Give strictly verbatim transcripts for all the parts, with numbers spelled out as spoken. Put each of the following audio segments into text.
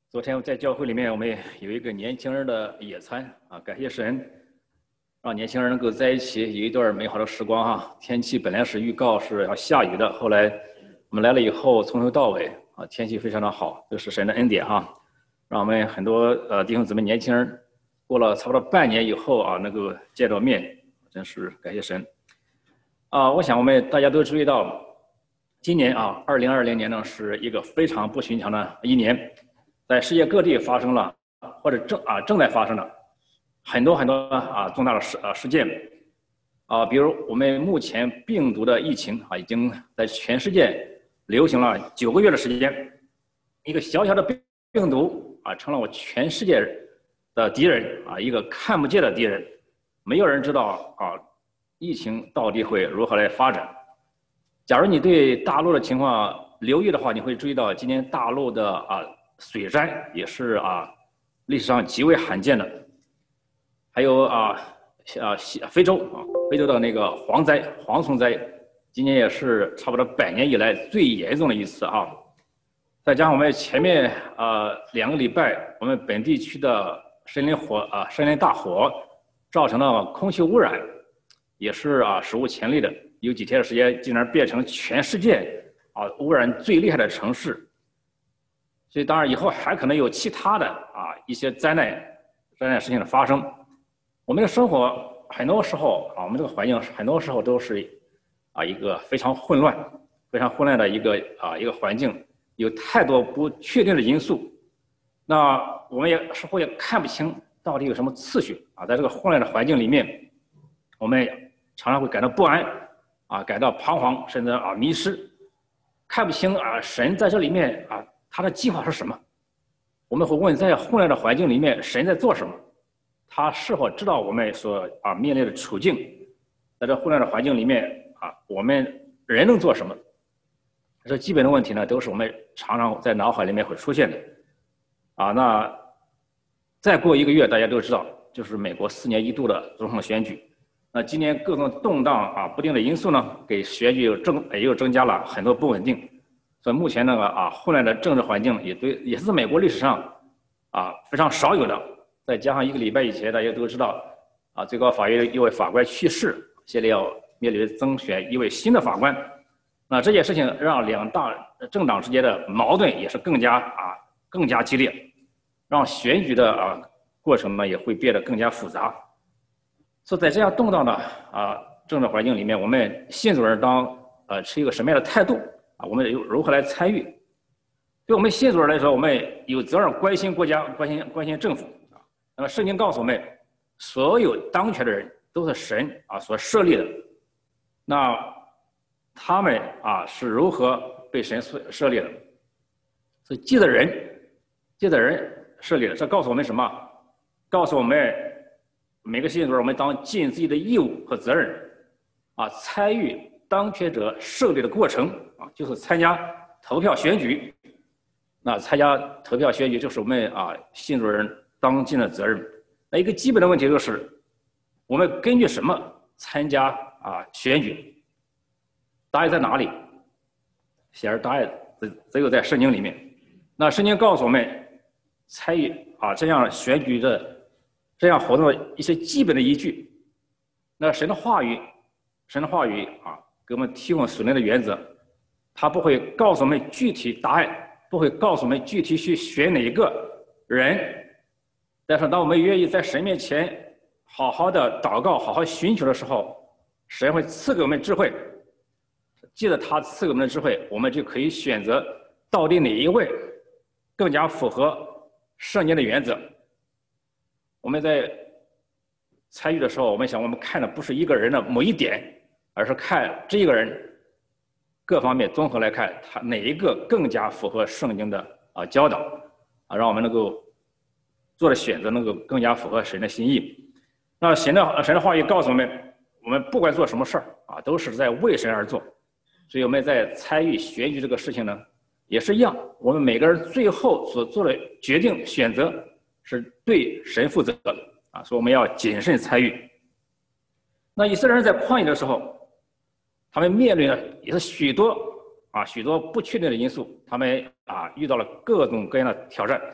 昨天在教会里面，我们有一个年轻人的野餐啊，感谢神，让年轻人能够在一起有一段美好的时光哈。天气本来是预告是要下雨的，后来我们来了以后，从头到尾啊，天气非常的好，这是神的恩典哈，让我们很多呃弟兄姊妹年轻人过了差不多半年以后啊，能够见到面，真是感谢神啊。我想我们大家都注意到，今年啊，二零二零年呢是一个非常不寻常的一年。在世界各地发生了，或者正啊正在发生的很多很多啊重大的事啊事件，啊，比如我们目前病毒的疫情啊，已经在全世界流行了九个月的时间，一个小小的病病毒啊，成了我全世界的敌人啊，一个看不见的敌人，没有人知道啊，疫情到底会如何来发展。假如你对大陆的情况留意的话，你会注意到今年大陆的啊。水灾也是啊，历史上极为罕见的。还有啊啊非洲啊，非洲的那个蝗灾、蝗虫灾，今年也是差不多百年以来最严重的一次啊。再加上我们前面啊两个礼拜，我们本地区的森林火啊森林大火，造成了空气污染，也是啊史无前例的。有几天的时间，竟然变成全世界啊污染最厉害的城市。所以当然以后还可能有其他的啊一些灾难灾难事情的发生。我们的生活很多时候啊，我们这个环境很多时候都是啊一个非常混乱、非常混乱的一个啊一个环境，有太多不确定的因素。那我们也似乎也看不清到底有什么次序啊，在这个混乱的环境里面，我们常常会感到不安啊，感到彷徨，甚至啊迷失，看不清啊神在这里面啊。他的计划是什么？我们会问，在混乱的环境里面，神在做什么？他是否知道我们所啊面临的处境？在这混乱的环境里面啊，我们人能做什么？这基本的问题呢，都是我们常常在脑海里面会出现的。啊，那再过一个月，大家都知道，就是美国四年一度的总统选举。那今年各种动荡啊不定的因素呢，给选举又增也又增加了很多不稳定。所以目前那个啊混乱的政治环境也对，也是美国历史上啊非常少有的。再加上一个礼拜以前，大家都知道啊，最高法院一位法官去世，现在要面临增选一位新的法官。那这件事情让两大政党之间的矛盾也是更加啊更加激烈，让选举的啊过程呢也会变得更加复杂。所以在这样动荡的啊政治环境里面，我们信主人当呃持一个什么样的态度？啊，我们如何来参与？对我们信主人来说，我们有责任关心国家、关心关心政府啊。那么圣经告诉我们，所有当权的人都是神啊所设立的。那他们啊是如何被神设设立的？是借着人，借着人设立的。这告诉我们什么？告诉我们每个信主人，我们当尽自己的义务和责任，啊，参与当权者设立的过程。啊，就是参加投票选举，那参加投票选举就是我们啊信主人当尽的责任。那一个基本的问题就是，我们根据什么参加啊选举？答案在哪里？显而答案只只有在圣经里面。那圣经告诉我们，参与啊这样选举的这样活动的一些基本的依据。那神的话语，神的话语啊，给我们提供属灵的原则。他不会告诉我们具体答案，不会告诉我们具体去选哪一个人，但是当我们愿意在神面前好好的祷告、好好寻求的时候，神会赐给我们智慧。借着他赐给我们的智慧，我们就可以选择到底哪一位更加符合圣经的原则。我们在参与的时候，我们想，我们看的不是一个人的某一点，而是看这一个人各方面综合来看，他哪一个更加符合圣经的啊教导啊，让我们能够做的选择能够更加符合神的心意。那神的神的话语告诉我们，我们不管做什么事儿啊，都是在为神而做。所以我们在参与选举这个事情呢，也是一样，我们每个人最后所做的决定选择是对神负责的啊，所以我们要谨慎参与。那以色列人在旷野的时候，他们面临的也是许多啊许多不确定的因素，他们啊遇到了各种各样的挑战。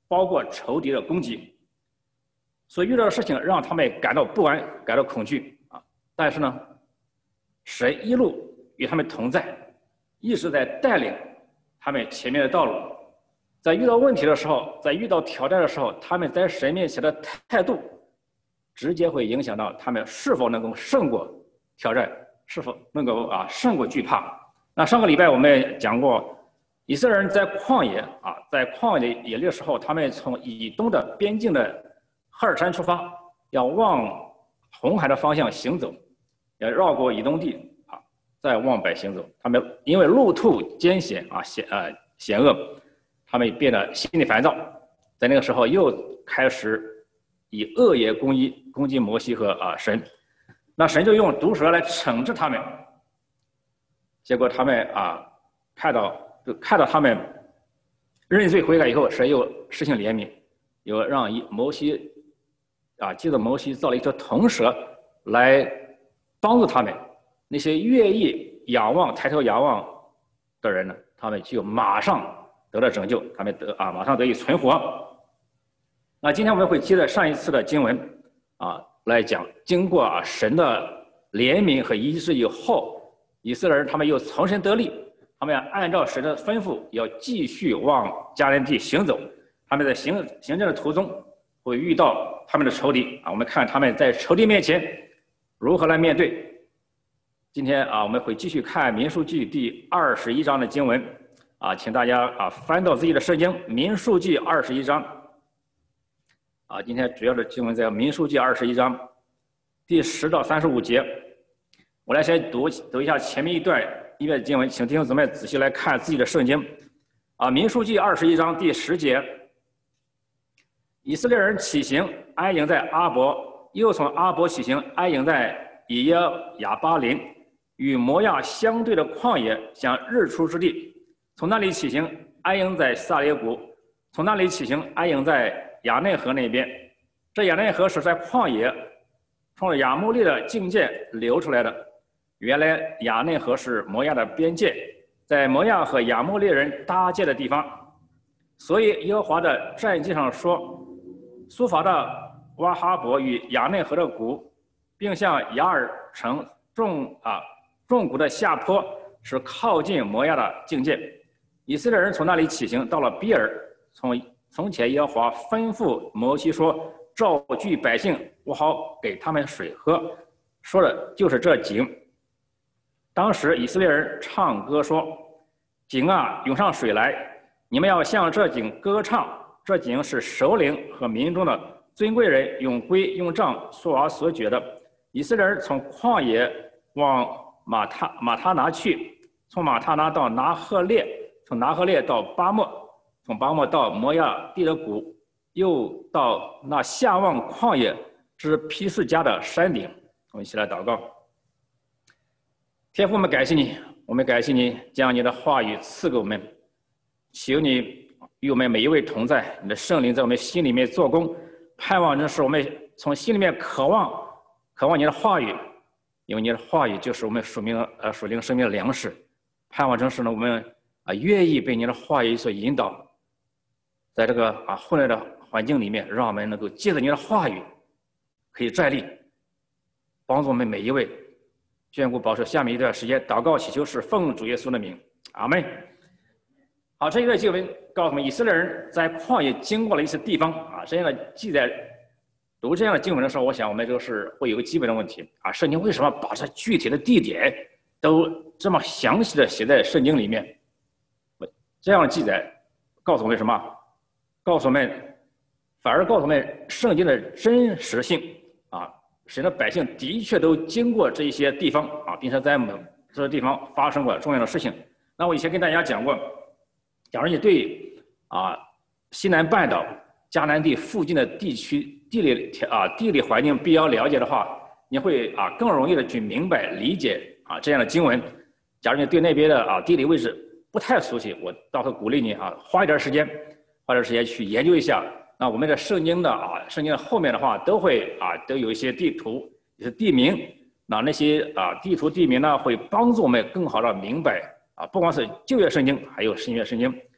包括仇敌的攻击。所遇到的事情让他们感到不安，感到恐惧啊。但是呢，神一路与他们同在，一直在带领他们前面的道路。在遇到问题的时候，在遇到挑战的时候，他们在神面前的态度，直接会影响到他们是否能够胜过挑战，是否能够啊胜过惧怕。那上个礼拜我们讲过，以色列人在旷野啊，在旷野的野地的时候，他们从以东的边境的赫尔山出发，要往红海的方向行走，要绕过以东地啊，再往北行走。他们因为路途艰险啊险呃险恶，他们变得心里烦躁，在那个时候又开始以恶言攻击攻击摩西和啊神，那神就用毒蛇来惩治他们。结果他们啊看到就看到他们认罪悔改以后，神又施行怜悯，又让摩西啊借着摩西造了一条铜蛇来帮助他们。那些愿意仰望抬头仰望的人呢，他们就马上得了拯救，他们得啊马上得以存活。那今天我们会接着上一次的经文啊来讲，经过啊神的怜悯和医治以后，以色列人他们又从神得力，他们要按照神的吩咐，要继续往迦南地行走。他们在行行进的途中会遇到他们的仇敌啊，我们看他们在仇敌面前如何来面对。今天啊，我们会继续看民数记第二十一章的经文啊，请大家啊翻到自己的圣经，民数记二十一章啊，今天主要的经文在民数记二十一章第十到三十五节。我来先读读一下前面一段一段经文，请弟兄姊妹仔细来看自己的圣经啊，民数记二十一章第十节。以色列人起行，安营在阿伯，又从阿伯起行，安营在以耶亚巴林，与摩亚相对的旷野，向日出之地。从那里起行，安营在撒列谷；从那里起行，安营在亚内河那边。这亚内河是在旷野，从亚摩利的境界流出来的。原来亚内河是摩亚的边界，在摩亚和亚摩利人搭界的地方。所以耶和华的战记上说，苏法的瓦哈伯与亚内河的谷，并向雅尔城众啊众谷的下坡，是靠近摩亚的境界。以色列人从那里起行，到了比尔。从从前耶和华吩咐摩西说，召聚百姓，我好给他们水喝。说的就是这井。当时以色列人唱歌说，井啊，涌上水来，你们要向这井歌唱。这井是首领和民中的尊贵人用规用杖所而所举的。以色列人从旷野往马他马他拿去，从马他拿到拿赫列，从拿赫列到巴莫，从巴莫到摩亚地的谷，又到那下望旷野之毗斯迦的山顶。我们一起来祷告。天父，我们感谢你，我们感谢你将你的话语赐给我们，求你与我们每一位同在，你的圣灵在我们心里面做工，盼望的是我们从心里面渴望渴望你的话语，因为你的话语就是我们属灵呃属灵生命的粮食。盼望真是呢，我们啊愿意被你的话语所引导，在这个啊混乱的环境里面，让我们能够借着你的话语可以站立，帮助我们每一位。眷顾保守下面一段时间祷告祈求是奉主耶稣的名，阿门。好，这一段经文告诉我们，以色列人在旷野经过了一些地方啊。这样的记载，读这样的经文的时候，我想我们就是会有个基本的问题啊：圣经为什么把这具体的地点都这么详细的写在圣经里面？这样的记载告诉我们什么？告诉我们，反而告诉我们圣经的真实性啊。神的百姓的确都经过这些地方啊，并且在某这些地方发生过重要的事情。那我以前跟大家讲过，假如你对啊西南半岛、迦南地附近的地区地理啊地理环境比较了解的话，你会啊更容易的去明白理解啊这样的经文。假如你对那边的啊地理位置不太熟悉，我倒是鼓励你啊花一点时间，花点时间去研究一下。那我们的圣经的啊，圣经的后面的话都会啊，都有一些地图，一些地名。那那些啊地图地名呢，会帮助我们更好的明白啊，不光是旧约圣经，还有新约圣经。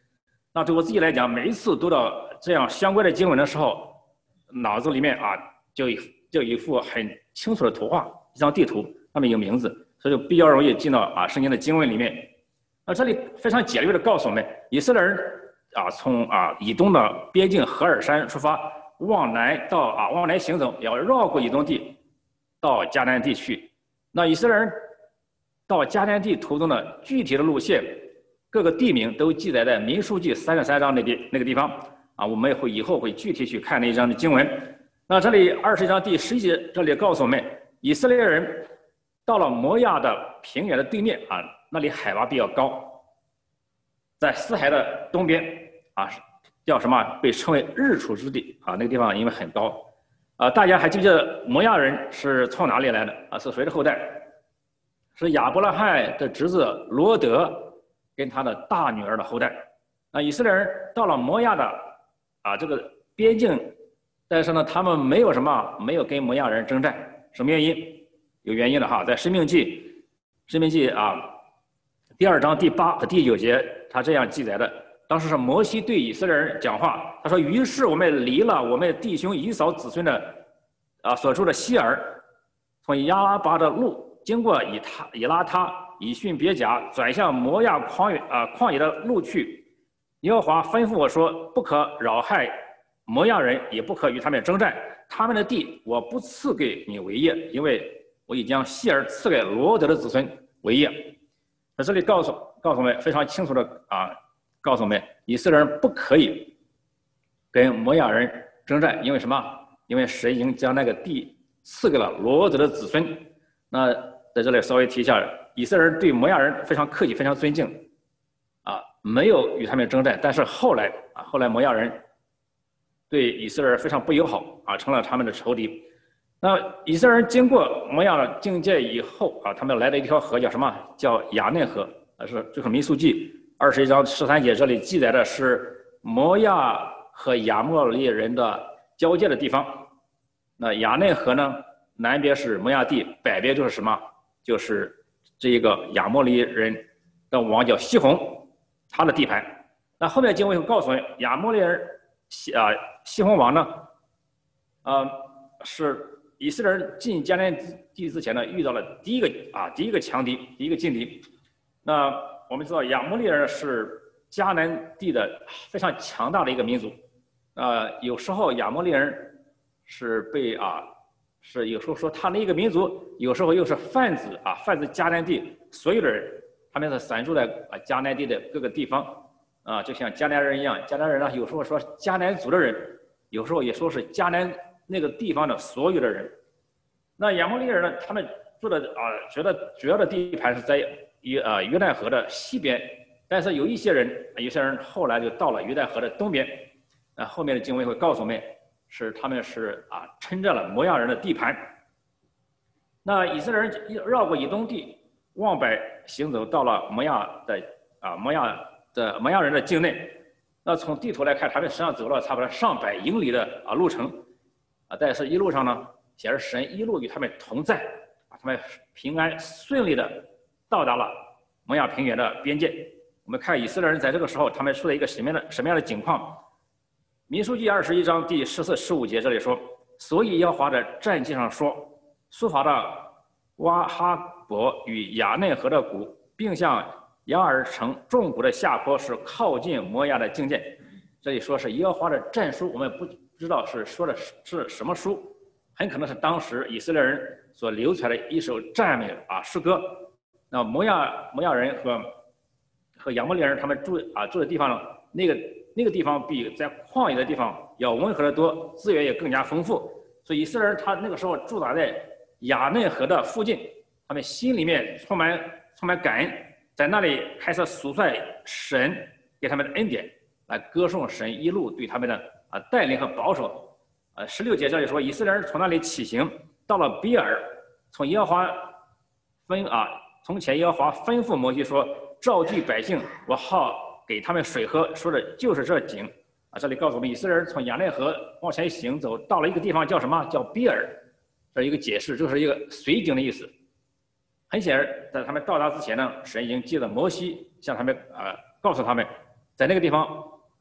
那对我自己来讲，每一次读到这样相关的经文的时候，脑子里面啊就一就一幅很清楚的图画，一张地图，上面有名字，所以就比较容易进到啊圣经的经文里面。那这里非常简略的告诉我们，以色列人啊从啊以东的边境何珥山出发，往南到啊往南行走，要绕过以东地，到迦南地去。那以色列人到迦南地途中的具体的路线，各个地名都记载在民数记三十三章那地那个地方啊，我们会以后会具体去看那一章的经文。那这里二十一章第十一节这里告诉我们，以色列人到了摩亚的平原的对面啊，那里海拔比较高，在死海的东边啊，叫什么？被称为日出之地啊，那个地方因为很高啊。大家还记不记得摩亚人是从哪里来的啊？是谁的后代？是亚伯拉罕的侄子罗德跟他的大女儿的后代。那以色列人到了摩亚的啊这个边境，但是呢，他们没有什么，没有跟摩亚人征战，什么原因？有原因的哈，在申命记，申命记啊第二章第八和第九节，他这样记载的。当时是摩西对以色列人讲话，他说：“于是我们离了我们弟兄以扫子孙的啊所住的希尔，从亚拉巴的路。”经过以他以拉他以逊别甲，转向摩亚旷野啊旷野的路去。耶和华吩咐我说：“不可扰害摩亚人，也不可与他们征战。他们的地我不赐给你为业，因为我已将希尔赐给罗德的子孙为业。”在这里告诉告诉我们非常清楚的啊，告诉我们以色列人不可以跟摩亚人征战，因为什么？因为神已经将那个地赐给了罗德的子孙。那在这里稍微提一下，以色列人对摩亚人非常客气，非常尊敬，啊，没有与他们征战。但是后来啊，后来摩亚人对以色列人非常不友好啊，成了他们的仇敌。那以色列人经过摩亚的境界以后啊，他们来了一条河，叫什么？叫雅嫩河啊，是这个民数记二十一章十三节，这里记载的是摩亚和亚莫利人的交界的地方。那雅嫩河呢？南边是摩亚地，北边就是什么？就是这一个亚摩利人的王叫西宏，他的地盘。那后面经文会告诉我们，亚摩利人西啊西宏王呢，呃，是以色列人进迦南地之前呢，遇到了第一个啊第一个强敌，第一个劲敌。那我们知道亚摩利人是迦南地的非常强大的一个民族。呃，有时候亚摩利人是被啊。是有时候说他那一个民族，有时候又是泛指啊，泛指迦南地所有的人，他们是散住在啊迦南地的各个地方，啊，就像迦南人一样。迦南人呢，有时候说迦南族的人，有时候也说是迦南那个地方的所有的人。那亚摩利人呢，他们住的啊，觉得主要的地盘是在约啊约旦河的西边，但是有一些人，有些人后来就到了约旦河的东边。啊，后面的经文会告诉我们。是他们是啊，称占了摩亚人的地盘。那以色列人绕过以东地，往北行走，到了摩亚的啊摩亚的摩亚人的境内。那从地图来看，他们实际上走了差不多上百英里的啊路程啊，但是一路上呢，显示神一路与他们同在，啊，他们平安顺利的到达了摩亚平原的边界。我们看以色列人在这个时候，他们处在一个什么样的什么样的境况？民数记二十一章第十四、十五节这里说，所以耶和华的战记上说，苏法的瓦哈伯与雅嫩河的谷，并向亚尔城众谷的下坡是靠近摩亚的境界。这里说是耶和华的战书，我们不知道是说的是什么书，很可能是当时以色列人所流传的一首赞美啊诗歌。那摩亚摩亚人和和亚摩利人他们住啊住的地方呢，那个。那个地方比在旷野的地方要温和得多，资源也更加丰富，所以以色列人他那个时候驻扎在雅嫩河的附近，他们心里面充满充满感恩，在那里开始数算神给他们的恩典，来歌颂神一路对他们的啊带领和保守。呃，十六节这里说，以色列人从那里起行，到了比尔，从耶和华分啊，从前耶和华吩咐摩西说，召集百姓，我好。给他们水喝，说的就是这井啊。这里告诉我们，以色列人从雅嫩河往前行走，到了一个地方叫什么？叫比尔。这一个解释，就是一个水井的意思。很显然，在他们到达之前呢，神已经借着摩西向他们啊、呃、告诉他们，在那个地方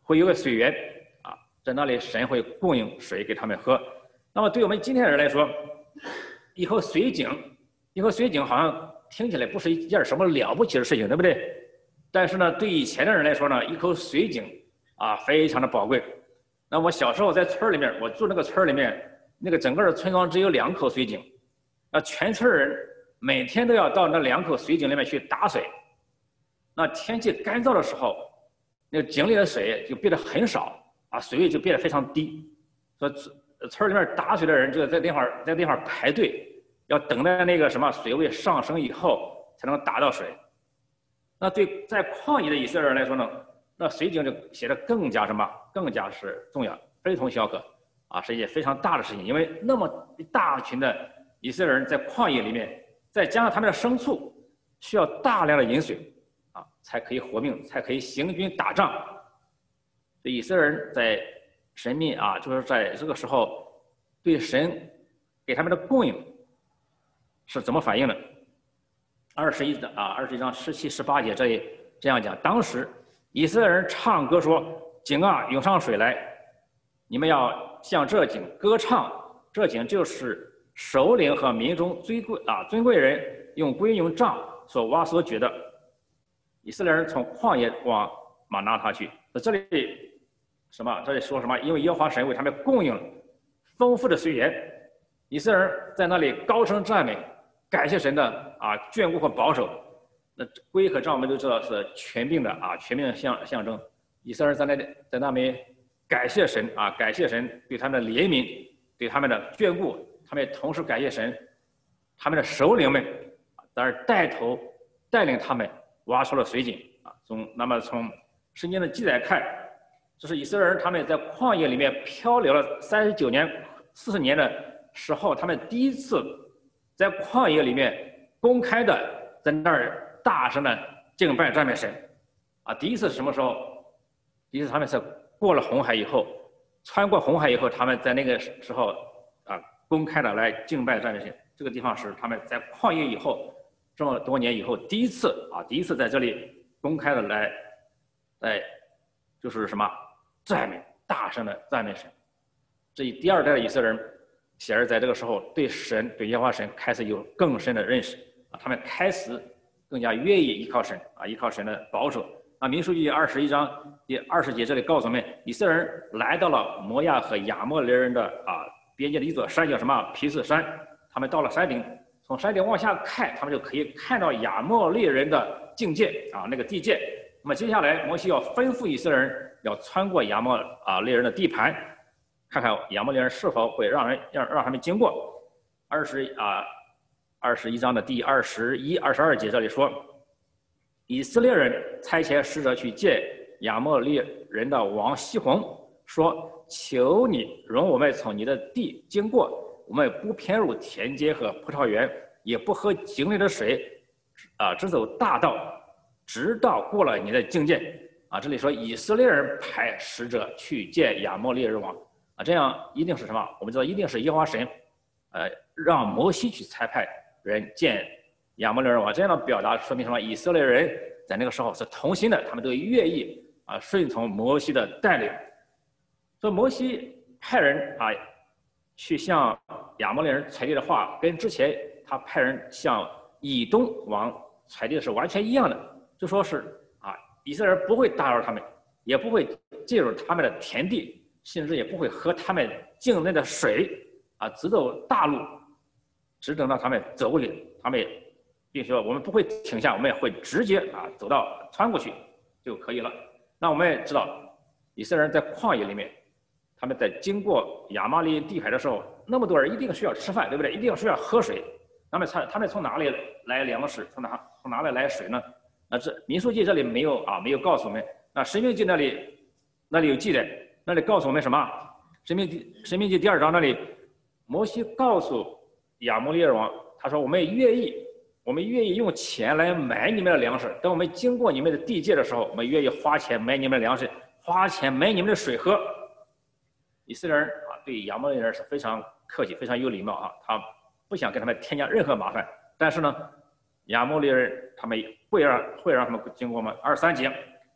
会有个水源啊，在那里神会供应水给他们喝。那么对我们今天的人来说，一口水井，一口水井好像听起来不是一件什么了不起的事情，对不对？但是呢，对以前的人来说呢，一口水井啊非常的宝贵。那我小时候在村里面，我住那个村里面，那个整个的村庄只有两口水井，那全村人每天都要到那两口水井里面去打水。那天气干燥的时候，那个井里的水就变得很少啊，水位就变得非常低。所以村里面打水的人就在那块在那块排队，要等待那个什么水位上升以后才能打到水。那对在旷野的以色列人来说呢，那水井就显得更加什么，更加是重要，非同小可啊，是一件非常大的事情。因为那么一大群的以色列人在旷野里面，再加上他们的牲畜，需要大量的饮水啊，才可以活命，才可以行军打仗。这以色列人在神秘啊，就是在这个时候对神给他们的供应是怎么反应的？二十一章啊，二十一章十七、十八节这里这样讲：当时以色列人唱歌说：“井啊，涌上水来！你们要向这井歌唱。这井就是首领和民中尊贵啊尊贵人用规用杖所挖所掘的。”以色列人从旷野往马拿他去。这里什么？这里说什么？因为耶和华神为他们供应了丰富的水源，以色列人在那里高声赞美，感谢神的啊眷顾和保守。那龟和杖我们都知道是权柄的啊，权柄的象象征。以色列人在那里在那边感谢神啊，感谢神对他们的怜悯，对他们的眷顾。他们同时感谢神，他们的首领们在那带头带领他们挖出了水井啊。从那么从圣经的记载看，这是以色列人他们在旷野里面漂流了三十九年、四十年的时候，他们第一次在旷野里面公开的在那儿大声的敬拜赞美神啊。第一次是什么时候？第一次他们是过了红海以后，穿过红海以后，他们在那个时候啊公开的来敬拜赞美神。这个地方是他们在旷野以后这么多年以后第一次啊，第一次在这里公开的来，来就是什么？赞美，大声的赞美神。这一第二代的以色列人，显然在这个时候对神、对耶和华神开始有更深的认识啊，他们开始更加愿意依靠神啊，依靠神的保守。啊，民数记二十一章第二十节这里告诉我们，以色列人来到了摩亚和亚摩利人的啊边界的一座山，叫什么？皮斯山。他们到了山顶，从山顶往下看，他们就可以看到亚摩利人的境界啊，那个地界。那么接下来，摩西要吩咐以色列人要穿过亚摩啊利人的地盘，看看亚摩利人是否会让人让让他们经过。二十啊二十一章的第二十一、二十二节这里说，以色列人差遣使者去见亚摩利人的王西宏，说：“求你容我们从你的地经过，我们不偏入田间和葡萄园，也不喝井里的水，啊，只走大道。”直到过了你的境界啊，这里说以色列人派使者去见亚摩利人王啊，这样一定是什么？我们知道一定是耶和华神，呃，让摩西去差派人见亚摩利人王。这样的表达说明什么？以色列人在那个时候是同心的，他们都愿意啊顺从摩西的带领。所以摩西派人啊去向亚摩利人传递的话，跟之前他派人向以东王传递的是完全一样的。就说是啊，以色列人不会打扰他们，也不会进入他们的田地，甚至也不会喝他们境内的水啊，只走大路，只等到他们走过去，他们并说我们不会停下，我们也会直接啊走到穿过去就可以了。那我们也知道，以色列人在旷野里面，他们在经过亚玛利地海的时候，那么多人一定需要吃饭，对不对？一定需要喝水。那么他他们从哪里来粮食？从哪从哪里来水呢？那这民数记这里没有啊，没有告诉我们。那申命记那里，那里有记载，那里告诉我们什么？申命记申命记第二章那里，摩西告诉亚摩利人王，他说我们愿意，我们愿意用钱来买你们的粮食。等我们经过你们的地界的时候，我们愿意花钱买你们的粮食，花钱买你们的水喝。以色列人啊，对亚摩利人是非常客气，非常有礼貌啊，他不想给他们添加任何麻烦。但是呢，亚摩利人他们会让会让他们经过吗？二十三节，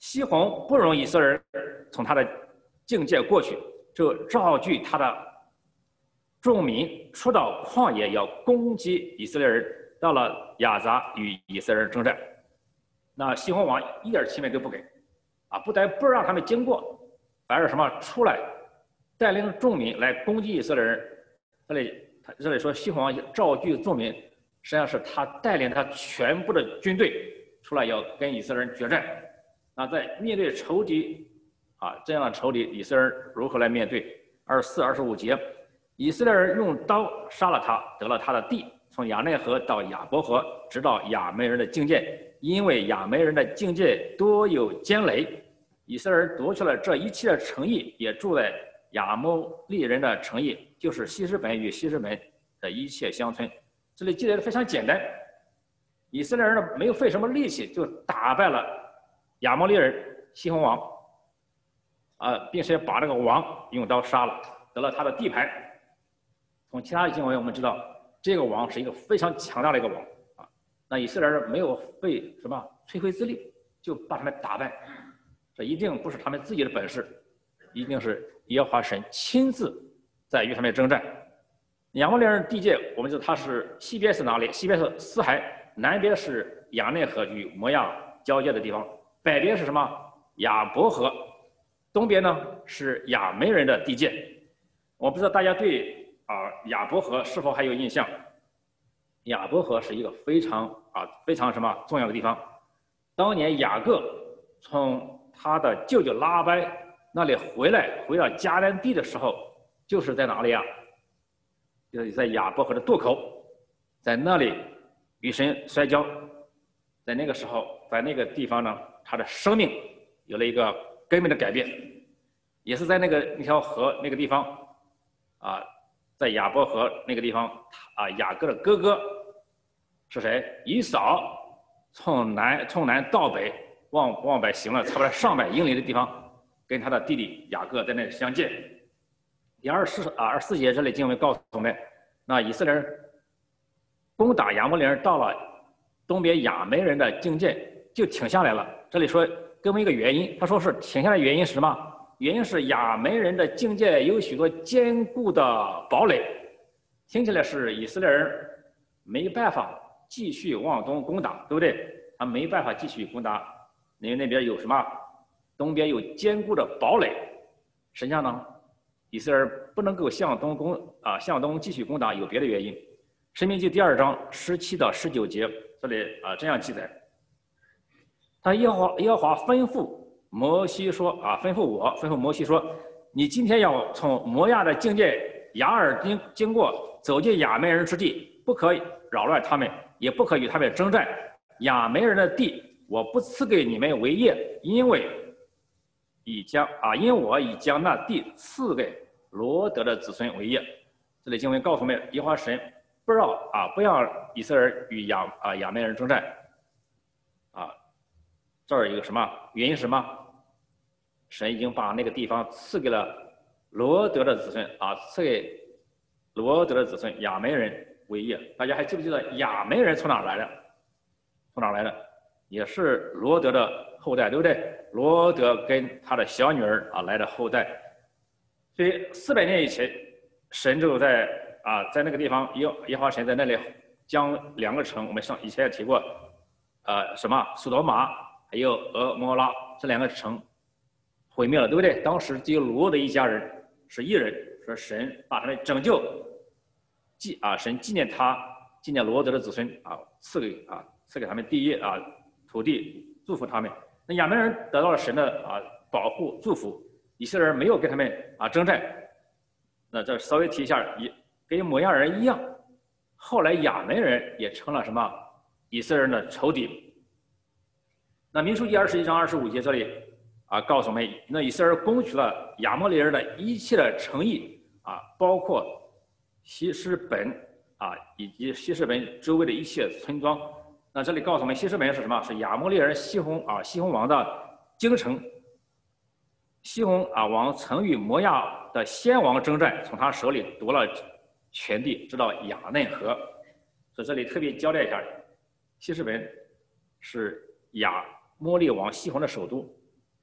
西宏不容以色列人从他的境界过去，就召集他的众民出到旷野，要攻击以色列人。到了亚杂与以色列人征战，那西宏王一点情面都不给，啊，不但不让他们经过，反而什么出来带领众民来攻击以色列人。这里他这里说西宏王召集众民，实际上是他带领他全部的军队出来要跟以色列人决战。那在面对仇敌啊这样的仇敌，以色列人如何来面对？二十四、二十五节，以色列人用刀杀了他，得了他的地。从亚内河到亚伯河，直到亚扪人的境界，因为亚扪人的境界多有坚垒，以色列人夺去了这一切的城邑，也住在亚摩利人的城邑，就是希实本与希实本的一切乡村。这里记载的非常简单，以色列人呢没有费什么力气就打败了亚摩利人西宏王，啊，并且把这个王用刀杀了，得了他的地盘。从其他的经文我们知道。这个王是一个非常强大的一个王啊，那以色列人没有费什么吹灰之力就把他们打败，这一定不是他们自己的本事，一定是耶和华神亲自在与他们征战。亚摩利人地界，我们知道它是西边是哪里？西边是死海，南边是亚内河与摩亚交界的地方，北边是什么？亚伯河，东边呢是亚扪人的地界。我不知道大家对。啊，亚伯河是否还有印象？亚伯河是一个非常啊非常什么重要的地方。当年雅各从他的舅舅拉班那里回来，回到迦南地的时候，就是在哪里啊？就是在亚伯河的渡口，在那里与神摔跤。在那个时候，在那个地方呢，他的生命有了一个根本的改变，也是在那个那条河那个地方啊。在亚伯河那个地方，啊，雅各的哥哥是谁？以扫从南从南到北，往往北行了差不多上百英里的地方，跟他的弟弟雅各在那里相见。第二十四啊二十四节这里经文告诉我们，那以色列人攻打亚摩利人，到了东边亚扪人的境界就停下来了。这里说给我们一个原因，他说是停下来的原因是什么？原因是亚扪人的境界有许多坚固的堡垒，听起来是以色列人没办法继续往东攻打，对不对？他没办法继续攻打，因为那边有什么？东边有坚固的堡垒。实际上呢，以色列人不能够向东攻啊，向东继续攻打，有别的原因。申命记第二章十七到十九节，这里啊这样记载：他耶和华耶和华吩咐。摩西说啊，吩咐我，吩咐摩西说，你今天要从摩亚的境界雅尔经经过，走进亚扪人之地，不可扰乱他们，也不可与他们征战。亚扪人的地，我不赐给你们为业，因为已将啊，因我已将那地赐给罗德的子孙为业。这里经文告诉我们，耶和华神不让啊，不让以色列人与亚啊亚扪人征战。啊，这儿有个什么原因是什么？神已经把那个地方赐给了罗德的子孙啊，赐给罗德的子孙亚扪人为业。大家还记不记得亚扪人从哪儿来的？从哪儿来的？也是罗德的后代，对不对？罗德跟他的小女儿啊来的后代。所以四百年以前，神就在啊在那个地方，耶耶和华神在那里将两个城，我们上以前也提过，呃什么苏多玛还有俄摩拉这两个城毁灭了，对不对？当时只有罗的一家人是一人，说神把他们拯救，纪啊神纪念他，纪念罗德的子孙啊，赐给啊赐给他们地业啊土地，祝福他们。那亚扪人得到了神的啊保护祝福，以色列人没有跟他们啊征战。那这稍微提一下，也跟摩亚人一样，后来亚扪人也成了什么以色列人的仇敌。那民数记二十一章二十五节这里啊告诉我们，那以色列人攻取了亚摩利人的一切的城邑啊，包括希实本啊以及希实本周围的一切村庄。那这里告诉我们，希实本是什么？是亚摩利人西宏啊西宏王的京城。西宏啊王曾与摩亚的先王征战，从他手里夺了全地，直到亚内河。所以这里特别交代一下，希实本是亚摩利王西宏的首都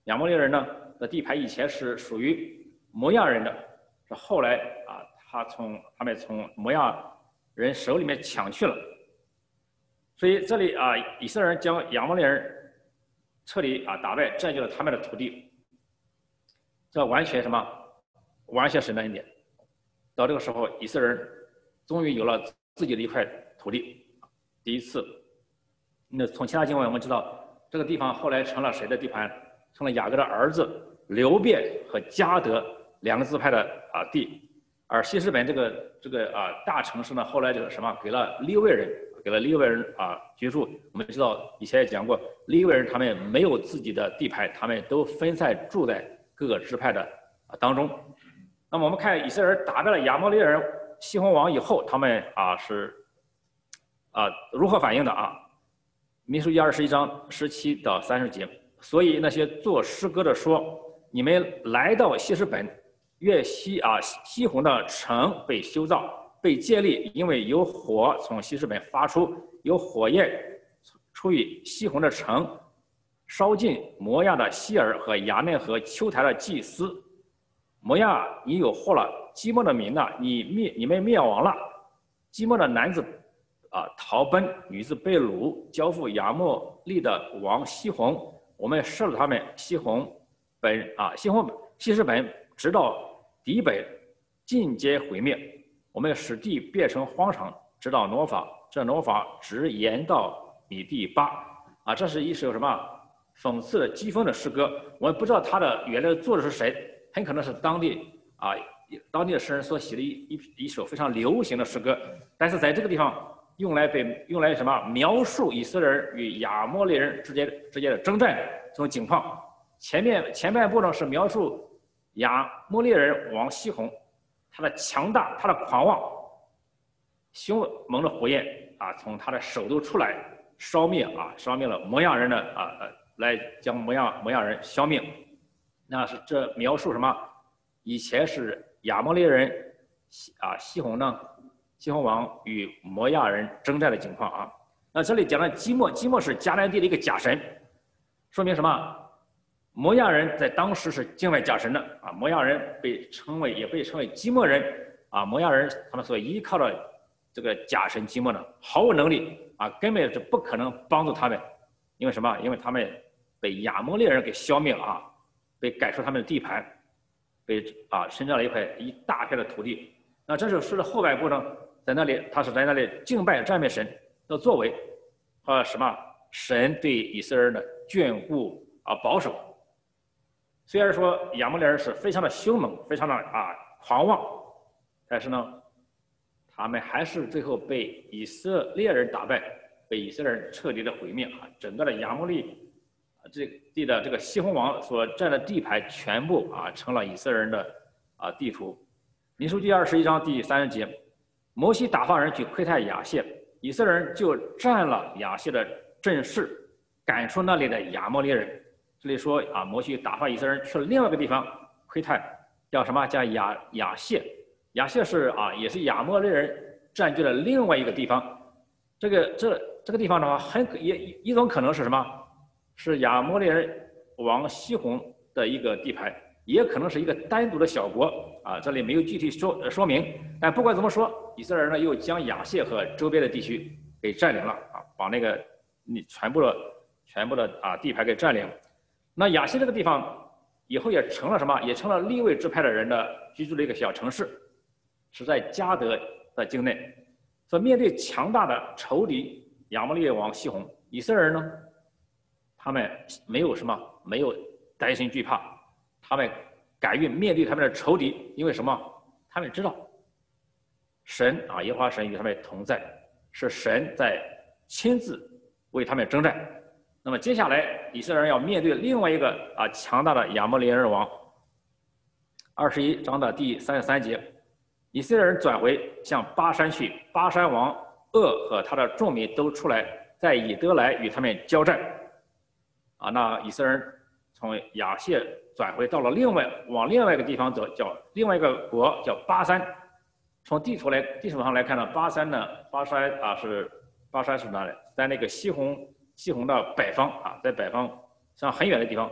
亚摩利人呢的地盘以前是属于摩亚人的，是后来啊，他从他们从摩亚人手里面抢去了。所以这里啊，以色列人将亚摩利人彻底啊打败，占据了他们的土地。这完全什么？完全神的恩典。到这个时候，以色列人终于有了自己的一块土地，第一次。那从其他经文我们知道，这个地方后来成了谁的地盘？成了雅各的儿子流便和迦得两个支派的啊地。而希实本这个这个啊大城市呢，后来就是什么？给了利未人，给了利未人啊居住。我们知道以前也讲过，利未人他们没有自己的地盘，他们都分散住在各个支派的啊当中。那么我们看以色列人打败了亚摩利人西宏王以后，他们啊是啊如何反应的啊？民数记二十一章十七到三十节。所以那些做诗歌的说：“你们来到希实本，越西啊西宏的城被修造，被建立，因为有火从希实本发出，有火焰出于西宏的城，烧尽摩亚的希尔和亚嫩和丘台的祭司。摩亚，你有祸了！基莫的民呐，你灭你们灭亡了。基莫的男子啊逃奔，女子被掳，交付亚莫利的王西宏。我们射了他们，西宏本啊西宏希实本直到底北，尽皆毁灭。我们使地变成荒场，直到挪法，这挪法直延到米第巴。啊，这是一首什么讽刺的讥讽的诗歌？我们不知道他的原来的作者是谁。很可能是当地啊，当地的诗人所写的一一一首非常流行的诗歌，但是在这个地方用来被用来什么描述以色列人与亚摩利人之间之间的征战这种情况。前面前半部呢是描述亚摩利人王西宏他的强大，他的狂妄，凶猛的火焰啊从他的手都出来烧灭啊烧灭了摩亚人的啊呃来将摩亚摩亚人消灭。那是这描述什么？以前是亚摩利人啊西宏呢，西宏王与摩亚人征战的情况啊。那这里讲的基莫，基莫是迦南地的一个假神，说明什么？摩亚人在当时是敬拜假神的啊。摩亚人被称为也被称为基莫人啊。摩亚人他们所依靠的这个假神基莫呢，毫无能力啊，根本是不可能帮助他们，因为什么？因为他们被亚摩利人给消灭了啊。被赶出他们的地盘，被啊伸占了一块一大片的土地。那这首诗的后半部呢，在那里他是在那里敬拜赞美神的作为和什么神对以色列人的眷顾啊保守。虽然说亚摩利人是非常的凶猛，非常的啊狂妄，但是呢，他们还是最后被以色列人打败，被以色列人彻底的毁灭啊，整个的亚摩利。这地的这个西宏王所占的地盘全部啊成了以色列人的啊地图。民数记二十一章第三十节，摩西打发人去窥探亚谢，以色列人就占了亚谢的阵势，赶出那里的亚摩利人。这里说啊，摩西打发以色列人去了另外一个地方窥探，叫什么？叫亚亚谢。亚谢是啊，也是亚摩利人占据了另外一个地方。这个这这个地方的话，很也一种可能是什么？是亚摩利人王西宏的一个地盘，也可能是一个单独的小国啊，这里没有具体说说明。但不管怎么说，以色列人呢又将亚谢和周边的地区给占领了啊，把那个你全部的全部的啊地盘给占领。那亚谢这个地方以后也成了什么？也成了利未支派的人的居住的一个小城市，是在迦得的境内。所以面对强大的仇敌亚摩利王西宏，以色列人呢？他们没有什么，没有担心惧怕，他们敢于面对他们的仇敌，因为什么？他们知道，神啊，耶和华神与他们同在，是神在亲自为他们征战。那么接下来，以色列人要面对另外一个啊强大的亚摩利人王。二十一章的第三十三节，以色列人转回向巴山去，巴山王噩和他的众民都出来，在以德来与他们交战。啊，那以色列人从亚谢转回到了另外往另外一个地方走，叫另外一个国叫巴山。从地图来地图上来看呢，巴山呢，巴山啊是巴山是哪里？在那个西宏西宏的北方啊，在北方上很远的地方。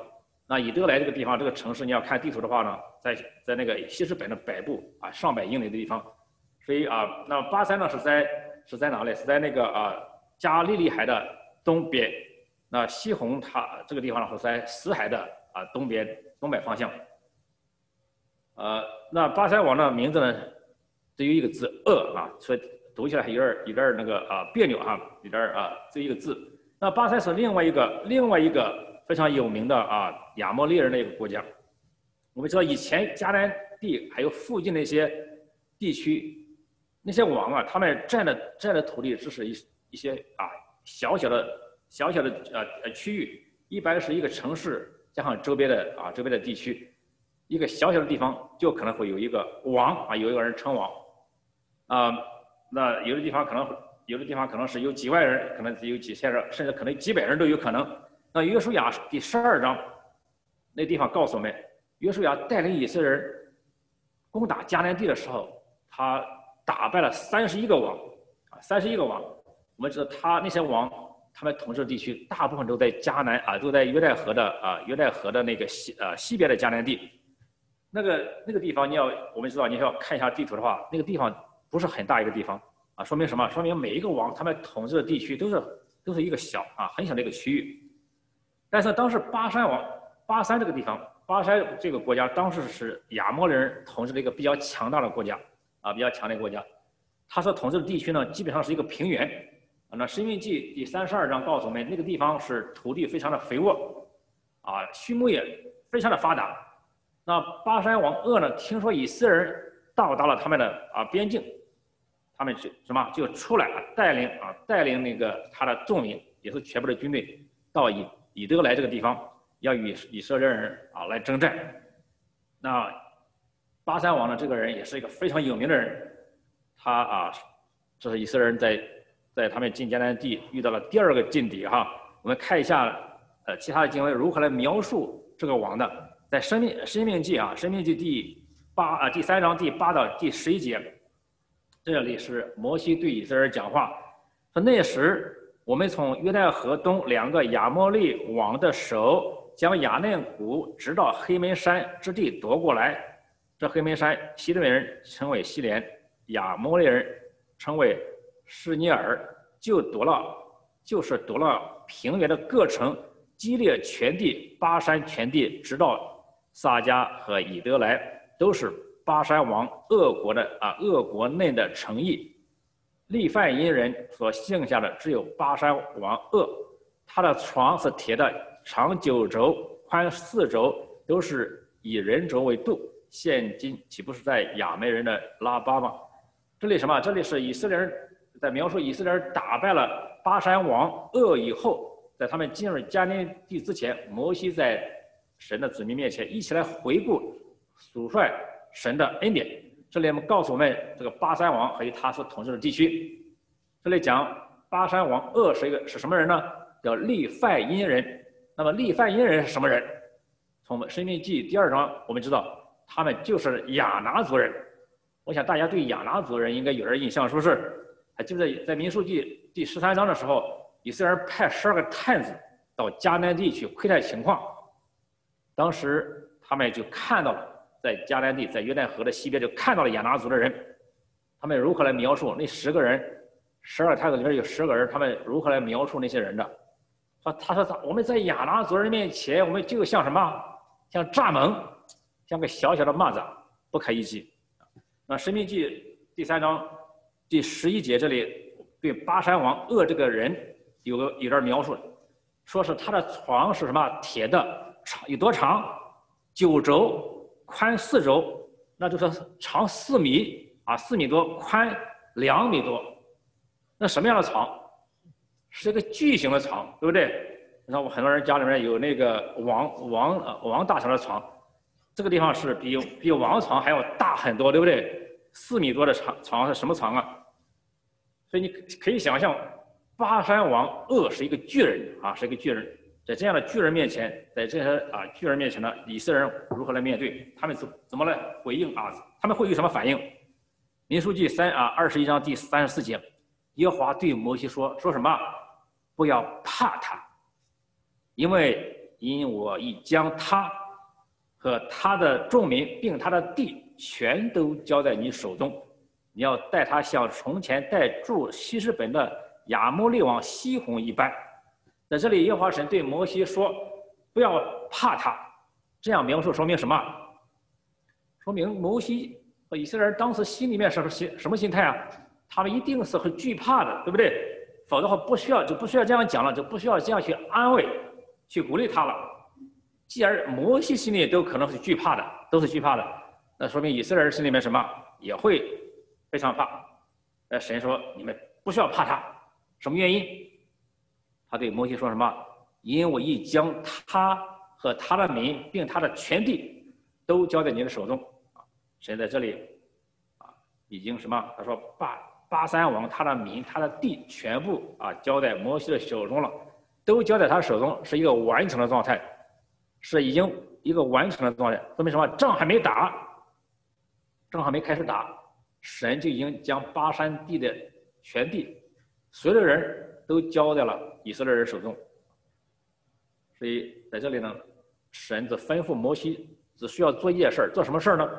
那以德来这个地方，这个城市你要看地图的话呢，在在那个西什本的北部啊，上百英里的地方。所以啊，那巴珊呢是在是在哪里？是在那个啊加利利海的东边。那西宏它这个地方呢是在死海的啊东边东北方向。呃，那巴珊王的名字呢，只有一个字鄂啊，所以读起来有点有点那个啊别扭啊，有点啊这一个字。那巴珊是另外一个另外一个非常有名的啊亚摩利人的一个国家。我们知道以前迦南地还有附近的一些地区。那些王啊，他们占的占的土地只是一一些啊小小的小小的呃呃区域，一般是一个城市加上周边的啊周边的地区，一个小小的地方就可能会有一个王啊，有一个人称王，啊，那有的地方可能有的地方可能是有几万人，可能只有几千人，甚至可能几百人都有可能。那约书亚第十二章那地方告诉我们，约书亚带领以色列人攻打迦南地的时候，他打败了三十一个王，啊，三十一个王。我们知道他那些王，他们统治的地区大部分都在迦南啊，都在约旦河的啊约旦河的那个西呃西边的迦南地。那个那个地方，你要我们知道你要看一下地图的话，那个地方不是很大一个地方啊，说明什么？说明每一个王他们统治的地区都是都是一个小啊很小的一个区域。但是当时巴珊王巴珊这个地方，巴珊这个国家当时是亚摩利人统治的一个比较强大的国家。啊，比较强的一个国家，他所统治的地区呢，基本上是一个平原。啊，那《申命记》第三十二章告诉我们，那个地方是土地非常的肥沃，啊，畜牧业非常的发达。那巴珊王鄂呢，听说以色列人到达了他们的啊边境，他们就什么就出来啊，带领啊带领那个他的众民，也是全部的军队，到以以德来这个地方，要与以色列人啊来征战。那巴珊王呢，这个人也是一个非常有名的人，他啊，这是以色列人在在他们进迦南地遇到了第二个劲敌哈。我们看一下呃其他的经文如何来描述这个王的，在申命申命记啊，申命记第八啊第三章第八到第十一节，这里是摩西对以色列人讲话，说那时我们从约旦河东两个亚摩利王的手，将亚嫩谷直到黑门山之地夺过来。这黑门山，西顿人称为西连，亚摩利人称为施尼尔，就夺了，就是夺了平原的各城，基列全地、巴山全地，直到撒迦和以德来，都是巴山王鄂国的啊鄂国内的城邑。利范因人所剩下的只有巴山王鄂，他的床是铁的，长九轴，宽四轴，都是以人轴为度。现今岂不是在亚捫人的拉巴吗？这里什么？这里是以色列人在描述以色列人打败了巴珊王鄂以后，在他们进入迦南地之前，摩西在神的子民面前一起来回顾数算神的恩典。这里我们告诉我们，这个巴珊王和他所统治的地区。这里讲巴珊王鄂是一个是什么人呢？叫利范因人。那么利范因人是什么人？从《申命记》第二章我们知道。他们就是亚拿族人，我想大家对亚拿族人应该有点印象，是不是？还记得在民数记第十三章的时候，以色列人派十二个探子到迦南地去窥探情况。当时他们就看到了，在迦南地，在约旦河的西边就看到了亚拿族的人。他们如何来描述那十个人？十二个探子里面有十个人，他们如何来描述那些人的？说他说我们在亚拿族人面前，我们就像什么？像蚱蜢。像个小小的蚂蚱，不可一击。那《申命记》第三章第十一节这里对巴珊王鄂这个人有个有点描述，说是他的床是什么？铁的，长有多长？九轴，宽四轴，那就是长四米啊，四米多，宽两米多。那什么样的床？是一个巨型的床，对不对？那我很多人家里面有那个王王呃王大小的床。这个地方是比比王床还要大很多，对不对？四米多的床床是什么床啊？所以你可以想象，巴珊王鄂是一个巨人啊，是一个巨人。在这样的巨人面前，在这些啊巨人面前呢，以色列人如何来面对？他们怎怎么来回应啊？他们会有什么反应？民数记三啊二十一章第三十四节，耶和华对摩西说：“说什么？不要怕他，因为因我已将他和他的众民并他的地全都交在你手中，你要带他像从前带住希实本的亚摩利王西宏一般。在这里，耶和华神对摩西说：“不要怕他。”这样描述说明什么？说明摩西和以色列人当时心里面是心什么心态啊？他们一定是很惧怕的，对不对？否则的话不需要就不需要这样讲了，就不需要这样去安慰、去鼓励他了。既然摩西心里都可能是惧怕的，都是惧怕的，那说明以色列人心里面什么也会非常怕。呃，神说你们不需要怕他，什么原因？他对摩西说什么？因我已将他和他的民并他的全地都交在你的手中。啊，神在这里啊已经什么？他说把巴珊王他的民他的地全部啊交在摩西的手中了，都交在他手中，是一个完成的状态，是已经一个完成的状态。说明什么？仗还没打，仗还没开始打，神就已经将巴珊地的全地，所有的人都交在了以色列人手中。所以在这里呢，神只吩咐摩西只需要做一件事儿，做什么事儿呢？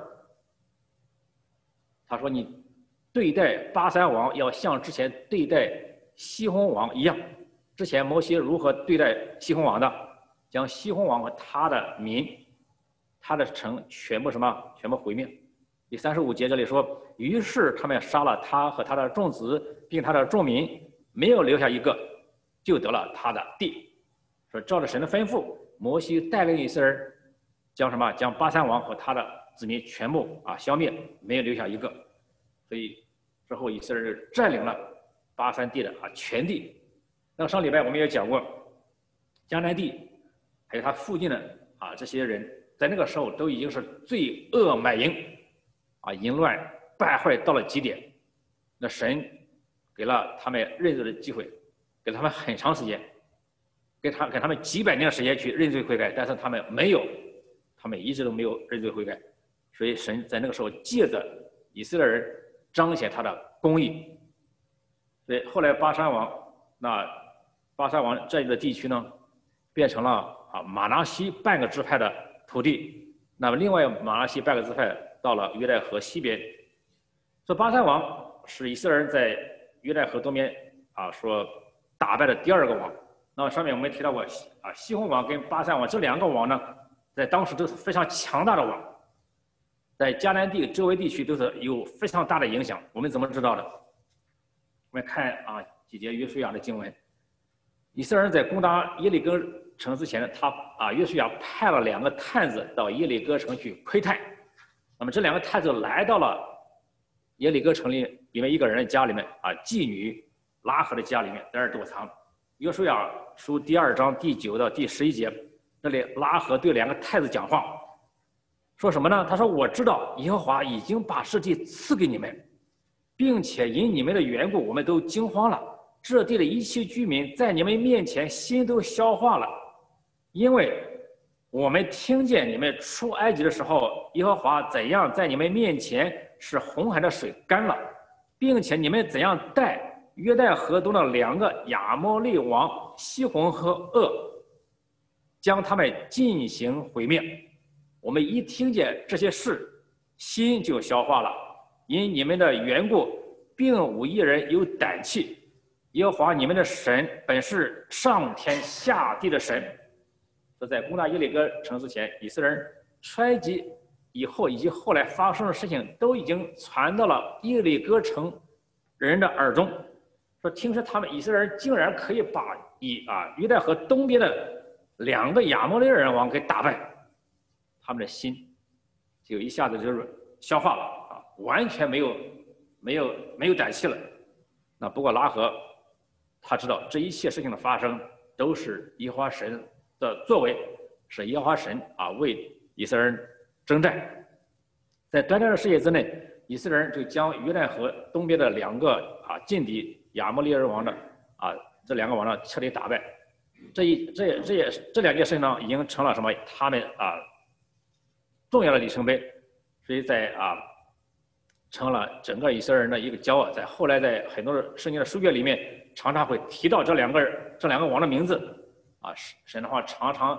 他说你对待巴珊王要像之前对待西宏王一样。之前摩西如何对待西宏王的？将西宏王和他的民、他的城全部什么？全部毁灭。第三十五节这里说，于是他们杀了他和他的众子，并他的众民，没有留下一个，就得了他的地。说照着神的吩咐，摩西带领以色列人将什么？将巴珊王和他的子民全部啊消灭，没有留下一个。所以之后以色列人占领了巴珊地的啊全地。那上礼拜我们也讲过，迦南地还有它附近的啊这些人，在那个时候都已经是罪恶满盈，啊淫乱败坏到了极点。那神给了他们认罪的机会，给了他们很长时间，给他给他们几百年的时间去认罪悔改，但是他们没有，他们一直都没有认罪悔改。所以神在那个时候借着以色列人彰显他的公义。所以后来巴珊王，那巴珊王这一个地区呢，变成了啊马拿西半个支派的土地。那么另外马拿西半个支派到了约旦河西边。这巴珊王是以色列人在约旦河东边啊说打败的第二个王。那么上面我们提到过啊西宏王跟巴珊王这两个王呢，在当时都是非常强大的王，在迦南地周围地区都是有非常大的影响。我们怎么知道的？我们看啊几节约书亚的经文。以色列人在攻打耶利哥城之前呢，他啊约书亚派了两个探子到耶利哥城去窥探。那么这两个探子来到了耶利哥城里里面一个人的家里面啊，妓女拉合的家里面，在那儿躲藏。约书亚书第二章第九到第十一节，这里拉合对两个太子讲话，说什么呢？他说：“我知道耶和华已经把这地赐给你们，并且因你们的缘故，我们都惊慌了。这地的一切居民在你们面前心都消化了，因为我们听见你们出埃及的时候，耶和华怎样在你们面前使红海的水干了，并且你们怎样带约旦河东的两个亚摩利王西宏和噩，将他们进行毁灭。我们一听见这些事，心就消化了。因你们的缘故，并无一人有胆气。耶和华你们的神本是上天下地的神。”这在攻打耶利哥城之前，以色列人出埃及以后以及后来发生的事情，都已经传到了耶利哥城人的耳中。说听说他们以色列人竟然可以把以啊约旦河东边的两个亚摩利人王给打败，他们的心就一下子就是消化了啊，完全没有没有没有胆气了。那不过拉合他知道这一切事情的发生都是耶和华神的作为，是耶和华神啊为以色列人征战。在短短的时间之内，以色列人就将约旦河东边的两个啊劲敌亚摩利人王的啊这两个王呢彻底打败。这一这也这也这两件事情呢，已经成了什么？他们啊重要的里程碑，所以在啊成了整个以色列人的一个骄傲。在后来在很多圣经的书卷里面，常常会提到这两个这两个王的名字啊。神的话常常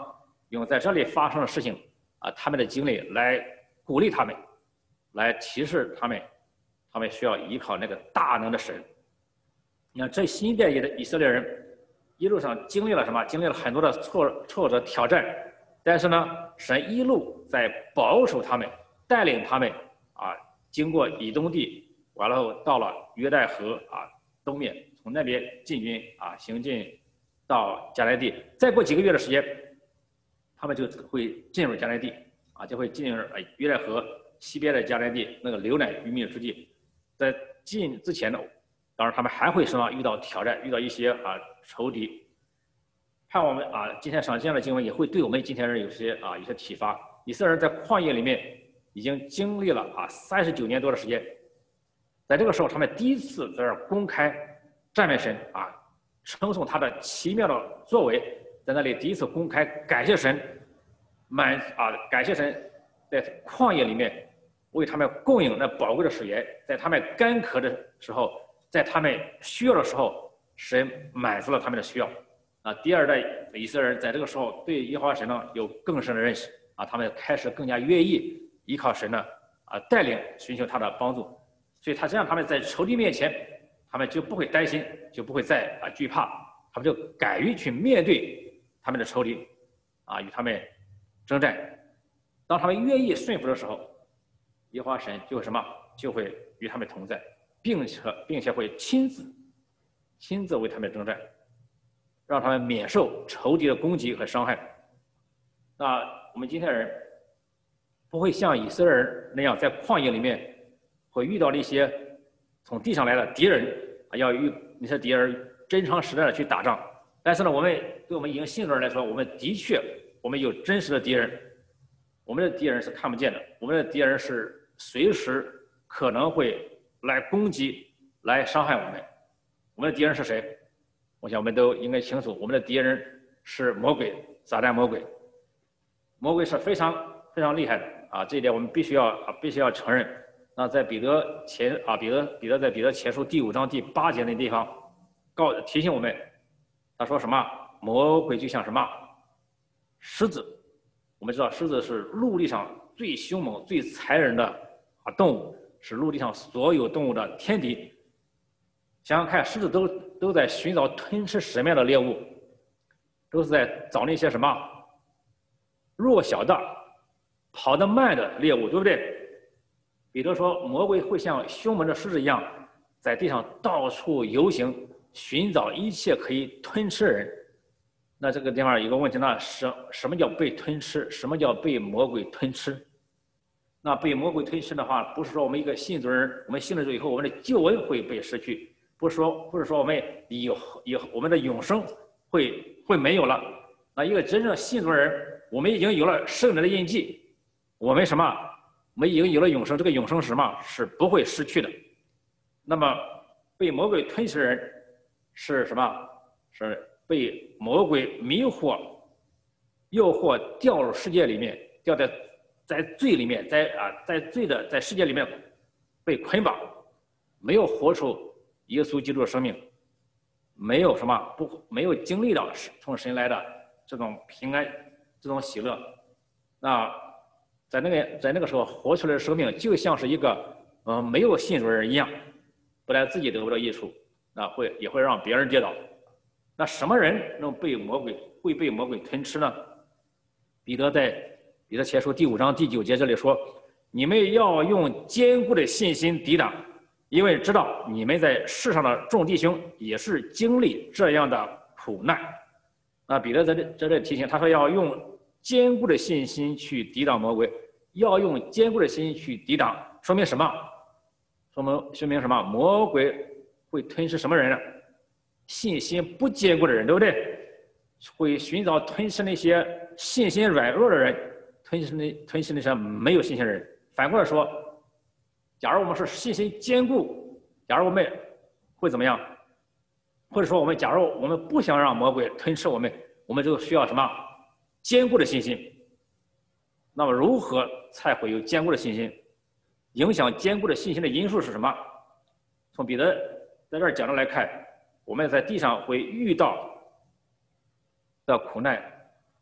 用在这里发生的事情啊，他们的经历来鼓励他们，来提示他们，他们需要依靠那个大能的神。你看这新一代的以色列人一路上经历了什么？经历了很多的挫挫折挑战，但是呢，神一路在保守他们，带领他们啊，经过以东地，完了后到了约旦河啊东面，从那边进军啊行进到迦南地，再过几个月的时间，他们就会进入迦南地啊，就会进入约旦河西边的迦南地那个流奶与蜜之地。在进之前呢，当然他们还会什么遇到挑战，遇到一些啊仇敌。看我们啊今天赏这样的经文，也会对我们今天人有些啊有些启发。以色列人在旷野里面已经经历了啊三十九年多的时间，在这个时候，他们第一次在这儿公开赞美神啊，称颂他的奇妙的作为，在那里第一次公开感谢神，满啊感谢神在旷野里面为他们供应那宝贵的水源，在他们干渴的时候，在他们需要的时候，神满足了他们的需要。啊，第二代以色列人在这个时候对耶和华神呢有更深的认识啊，他们开始更加愿意依靠神呢啊带领，寻求他的帮助。所以他这样，他们在仇敌面前，他们就不会担心，就不会再啊惧怕，他们就敢于去面对他们的仇敌，啊，与他们征战。当他们愿意顺服的时候，耶和华神就会什么？就会与他们同在，并且并且会亲自亲自为他们征战，让他们免受仇敌的攻击和伤害。那我们今天人不会像以色列人那样在旷野里面会遇到那些从地上来的敌人啊，要与那些敌人真枪实弹的去打仗。但是呢，我们对我们已经信主人来说，我们的确我们有真实的敌人，我们的敌人是看不见的，我们的敌人是随时可能会来攻击、来伤害我们。我们的敌人是谁？我想我们都应该清楚，我们的敌人是魔鬼、撒旦魔鬼。魔鬼是非常非常厉害的啊，这一点我们必须要啊必须要承认。那在彼得前啊，彼得彼得在彼得前书第五章第八节那地方告提醒我们，他说什么？魔鬼就像什么？狮子。我们知道狮子是陆地上最凶猛、最残忍的啊动物，是陆地上所有动物的天敌。想想看，狮子都都在寻找吞吃什么样的猎物，都是在找那些什么弱小的、跑得慢的猎物，对不对？彼得说，魔鬼会像凶猛的狮子一样，在地上到处游行，寻找一切可以吞吃人。那这个地方有个问题，那什什么叫被吞吃？什么叫被魔鬼吞吃？那被魔鬼吞吃的话，不是说我们一个信主人，我们信了主以后，我们的救恩会被失去，不是说不是说我们以以我们的永生会会没有了。那一个真正信主人，我们已经有了圣灵的印记，我们什么？我们已经有了永生，这个永生是什么？是不会失去的。那么被魔鬼吞噬的人是什么？是被魔鬼迷惑、诱惑，掉入世界里面，掉在在罪里面，在啊在罪的在世界里面被捆绑，没有活出耶稣基督的生命，没有什么不没有经历到从神来的这种平安、这种喜乐。那在那个在那个时候活出来的生命，就像是一个呃没有信主的人一样，不但自己得不到益处，那会也会让别人跌倒。那什么人能被魔鬼会被魔鬼吞吃呢？彼得在彼得前书第五章第九节这里说：“你们要用坚固的信心抵挡，因为知道你们在世上的众弟兄也是经历这样的苦难。”那彼得在这在这提醒他说，要用坚固的信心去抵挡魔鬼，要用坚固的信心去抵挡，说明什么？说明说明什么？魔鬼会吞噬什么人呢？信心不坚固的人，对不对？会寻找吞噬那些信心软弱的人，吞噬那吞噬那些没有信心的人。反过来说，假如我们是信心坚固，假如我们会怎么样？或者说我们假如我们不想让魔鬼吞噬我们，我们就需要什么？坚固的信心。那么如何才会有坚固的信心？影响坚固的信心的因素是什么？从彼得在这儿讲的来看，我们在地上会遇到的苦难，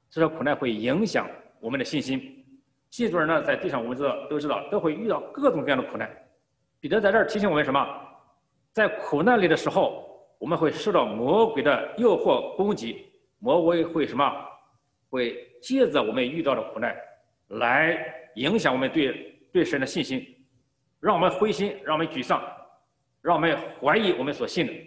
这些苦难会影响我们的信心。信主人呢，在地上我们知道都知道都会遇到各种各样的苦难。彼得在这儿提醒我们什么？在苦难里的时候，我们会受到魔鬼的诱惑攻击，魔鬼会什么？会借着我们遇到的苦难来影响我们对对神的信心，让我们灰心，让我们沮丧，让我们怀疑我们所信的。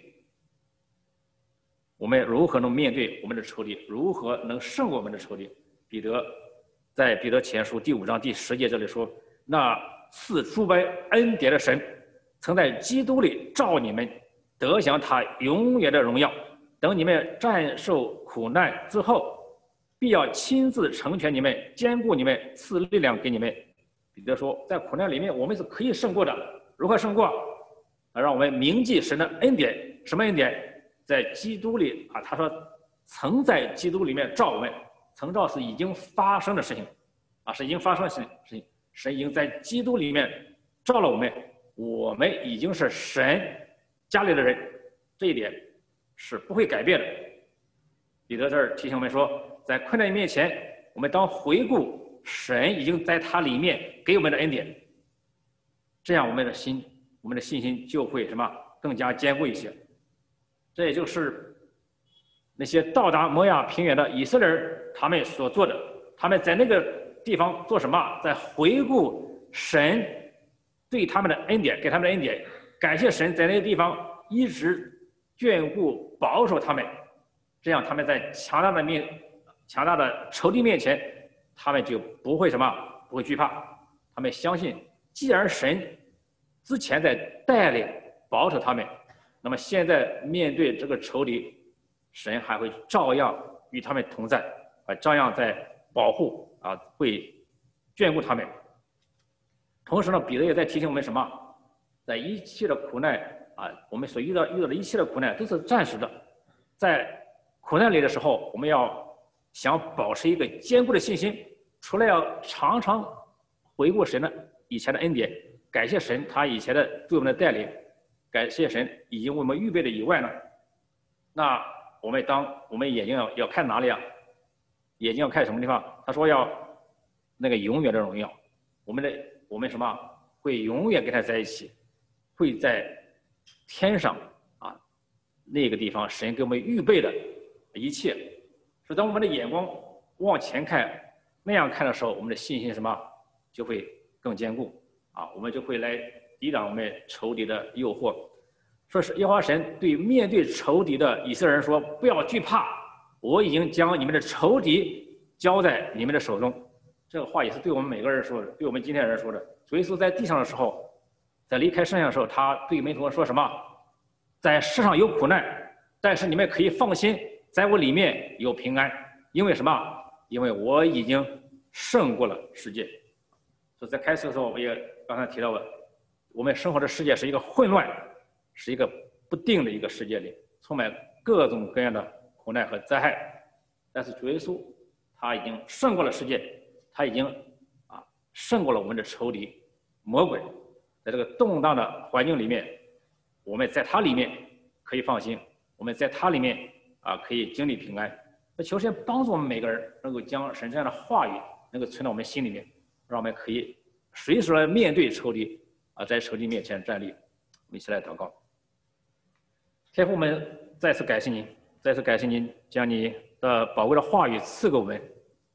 我们如何能面对我们的仇敌？如何能胜过我们的仇敌？彼得在彼得前书第五章第十节这里说：“那赐诸般恩典的神，曾在基督里召你们，得享他永远的荣耀。等你们战胜苦难之后，必要亲自成全你们，坚固你们，赐力量给你们。”彼得说，在苦难里面，我们是可以胜过的。如何胜过？啊，让我们铭记神的恩典。什么恩典？在基督里啊，他说，曾在基督里面召我们，曾召是已经发生的事情，啊，是已经发生的事情。神已经在基督里面召了我们，我们已经是神家里的人，这一点是不会改变的。彼得这儿提醒我们说，在困难面前，我们当回顾神已经在他里面给我们的恩典，这样我们的心，我们的信心就会什么更加坚固一些。这也就是那些到达摩亚平原的以色列人他们所做的。他们在那个地方做什么？在回顾神对他们的恩典，给他们的恩典，感谢神在那个地方一直眷顾保守他们，这样他们在强大的面强大的仇敌面前，他们就不会什么不会惧怕。他们相信，既然神之前在带领保守他们，那么现在面对这个仇敌，神还会照样与他们同在，啊，照样在保护啊，会眷顾他们。同时呢，彼得也在提醒我们什么？在一切的苦难啊，我们所遇到遇到的一切的苦难都是暂时的。在苦难里的时候，我们要想保持一个坚固的信心，除了要常常回顾神的以前的恩典，感谢神他以前的对我们的带领，感谢神已经为我们预备的以外呢，那我们当我们眼睛要要看哪里啊？眼睛要看什么地方？他说要那个永远的荣耀，我们的我们什么会永远跟他在一起，会在天上啊那个地方，神给我们预备的一切。所以当我们的眼光往前看，那样看的时候，我们的信心什么就会更坚固啊，我们就会来抵挡我们仇敌的诱惑。说是耶和华神对面对仇敌的以色列人说：“不要惧怕，我已经将你们的仇敌交在你们的手中。”这个话也是对我们每个人说的，对我们今天人说的。主耶稣在地上的时候，在离开圣殿的时候，他对门徒说什么？在世上有苦难，但是你们可以放心，在我里面有平安。因为什么？因为我已经胜过了世界。所以在开始的时候，我也刚才提到了，我们生活的世界是一个混乱，是一个不定的一个世界里，充满各种各样的苦难和灾害。但是主耶稣他已经胜过了世界，他已经啊胜过了我们的仇敌魔鬼。在这个动荡的环境里面，我们在他里面可以放心，我们在他里面啊可以经历平安。那求神帮助我们每个人能够将神这样的话语能够存到我们心里面，让我们可以随时来面对仇敌啊，在仇敌面前站立。我们一起来祷告。天父，我们再次感谢您，再次感谢您将你的宝贵的话语赐给我们。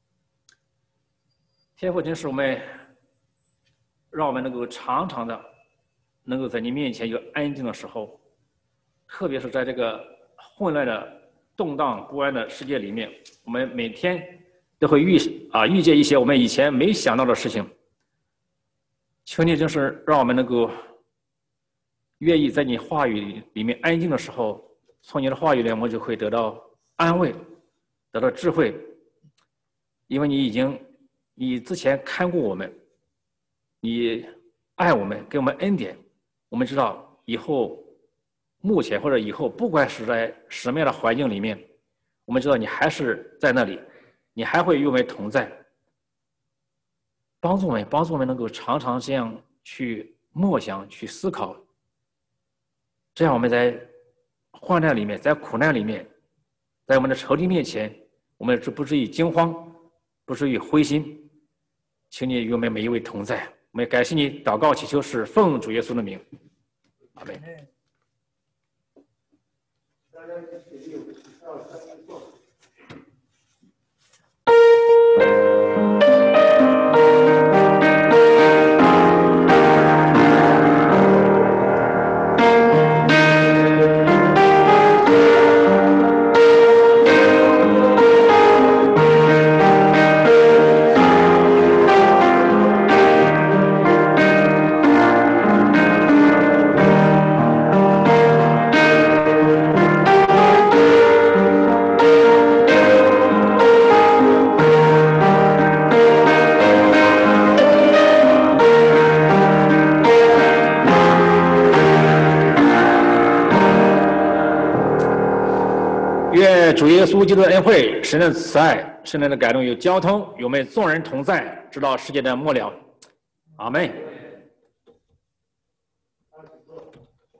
天父，真是我们让我们能够常常的能够在你面前有安静的时候，特别是在这个混乱的动荡不安的世界里面，我们每天都会遇啊遇见一些我们以前没想到的事情。求你真是让我们能够愿意在你话语里面安静的时候，从你的话语里我们就会得到安慰，得到智慧，因为你已经你之前看顾我们，你爱我们，给我们恩典。我们知道以后目前或者以后不管是在什么样的环境里面，我们知道你还是在那里，你还会与我们同在，帮助我们帮助我们能够常常这样去默想去思考，这样我们在患难里面，在苦难里面，在我们的仇敌面前， 我们这不至于惊慌，不至于灰心，请你与我们每一位同在。我们也感谢你，祷告祈求是奉主耶稣的名，阿门。主耶稣基督的恩惠、神的慈爱、圣灵的感动与交通，与我们众人同在，直到世界的末了。阿门。